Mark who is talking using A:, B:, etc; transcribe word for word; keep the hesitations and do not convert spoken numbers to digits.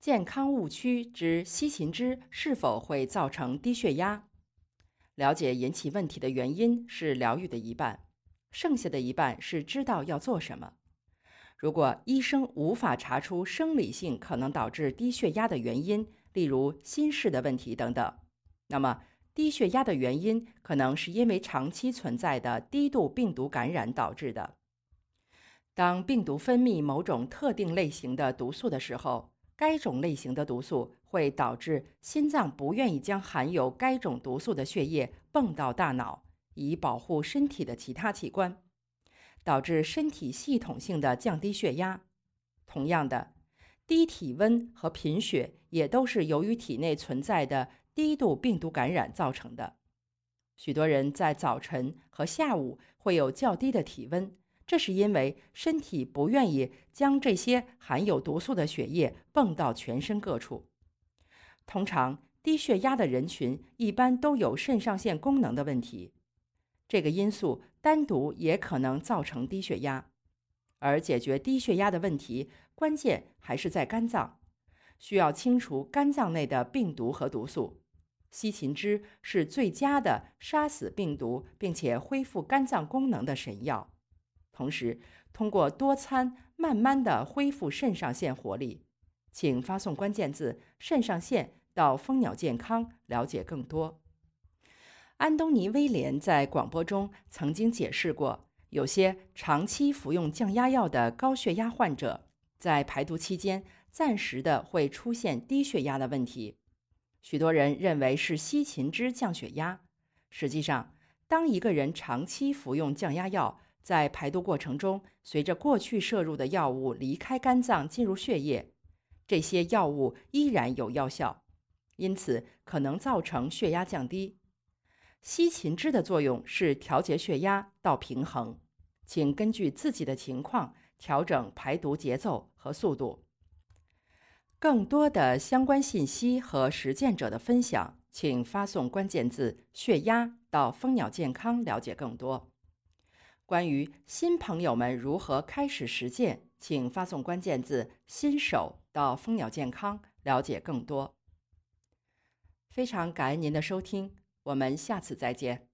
A: 健康误区之西芹汁是否会造成低血压？了解引起问题的原因是疗愈的一半，剩下的一半是知道要做什么。如果医生无法查出生理性可能导致低血压的原因，例如心室的问题等等，那么低血压的原因可能是因为长期存在的低度病毒感染导致的。当病毒分泌某种特定类型的毒素的时候，该种类型的毒素会导致心脏不愿意将含有该种毒素的血液泵到大脑，以保护身体的其他器官，导致身体系统性的降低血压。同样的，低体温和贫血也都是由于体内存在的低度病毒感染造成的。许多人在早晨和下午会有较低的体温，这是因为身体不愿意将这些含有毒素的血液泵到全身各处。通常，低血压的人群一般都有肾上腺功能的问题，这个因素单独也可能造成低血压。而解决低血压的问题，关键还是在肝脏，需要清除肝脏内的病毒和毒素。西芹汁是最佳的杀死病毒并且恢复肝脏功能的神药。同时，通过多餐慢慢地恢复肾上腺活力。请发送关键字“肾上腺”到蜂鸟健康了解更多。安东尼·威廉在广播中曾经解释过，有些长期服用降压药的高血压患者，在排毒期间暂时的会出现低血压的问题。许多人认为是西芹汁降血压，实际上，当一个人长期服用降压药，在排毒过程中，随着过去摄入的药物离开肝脏进入血液，这些药物依然有药效，因此可能造成血压降低。西芹汁的作用是调节血压到平衡，请根据自己的情况调整排毒节奏和速度。更多的相关信息和实践者的分享，请发送关键字“血压”到蜂鸟健康了解更多。关于新朋友们如何开始实践，请发送关键字“新手”到蜂鸟健康了解更多。非常感恩您的收听，我们下次再见。